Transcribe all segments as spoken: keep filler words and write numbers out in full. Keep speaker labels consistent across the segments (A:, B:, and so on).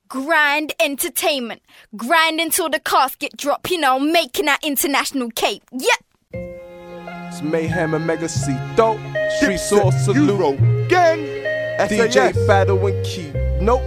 A: Grind entertainment. Grind until the casket drop, you know, making that international cape. Yep.
B: It's Mayhem and Mega C. Dope. Street Source Salute.
C: Gang.
B: D J Battle and Key. Nope.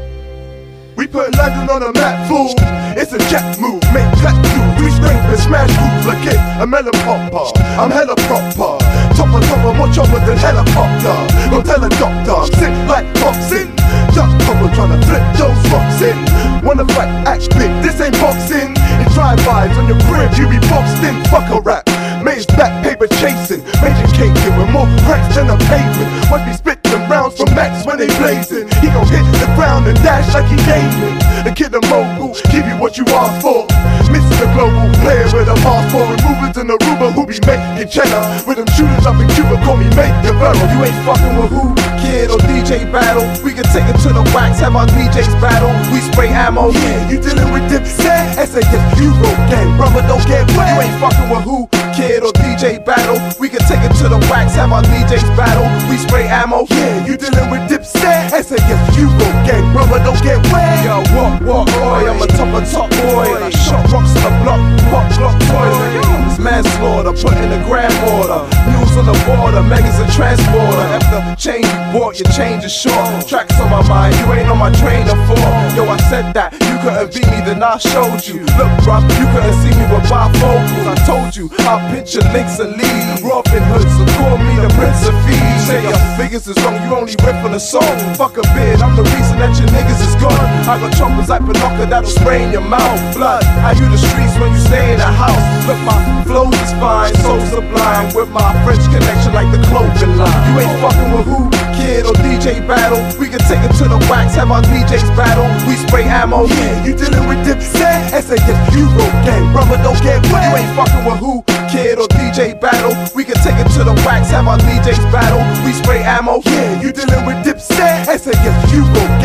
C: We put London on the map, fool. It's a jack move, make clap dudes. We scrape and smash fools like it, a melon popper. I'm hella proper, top on top, I'm more chopper than helicopter. Go tell a doctor, sick like boxing. Just cover tryna flip those rocks in. Wanna fight, act big, this ain't boxing. In drive-bys on your crib, you be boxed in. Fuck a rap, Maze back paper chasing. Major caking with more cracks than a pavement. Must be split them rounds from Max when they blazing. He gon' hit the ground and dash like he gaming. The kid the mogul, give you what you asked for. Mister Global player with a passport. And movers in Aruba who be making cheddar. With them shooters up in Cuba, call me Make Guevara.
B: You ain't fucking with who? Kid or D J Battle. We can take it to the wax, have our D Js battle. We spray ammo.
C: Yeah, you dealing with Dipset. S A F Euro gang, brother don't get wet.
B: You ain't fucking with who? Kid or D J Battle. We can take it to the wax, have our D Js battle. We spray ammo.
C: Yeah, you dealing with Dipset. S A F Euro gang, brother don't get wet.
B: Yo, walk, walk, boy, I'm a top of top boy. And I shot rocks in the block, pop block toilet. It's manslaughter, put in the grand order. News on the border, Megas a transporter. After change you bought, your change is short. Tracks on my mind, you ain't on my train before. Yo, I said that, you couldn't beat me, then I showed you. Look, bruh, you couldn't see me with bifocals. I told you, I'll picture links and lead. Robin Hood, so call me the Prince of Thieves. Say your figures is wrong, you only riff on the song. Fuck a beard, I'm the reason that your niggas is gone. I got choppers like Pinocchio that'll spray in your mouth. Blood, I use the streets when you stay in the house. Look, my flows is fine, so sublime. With my French connection like the clothing line. You ain't fucking with who? Kid or D J Battle. We can take it to the wax, have our D Js battle. We spray ammo.
C: Yeah, you dealing with Dipset. S A F Euro gang, brother don't get wet.
B: You ain't fucking with who? Kid or D J Battle. We can take it to the wax, have our D Js battle. We spray ammo.
C: Yeah, you dealing with Dipset. S A F Euro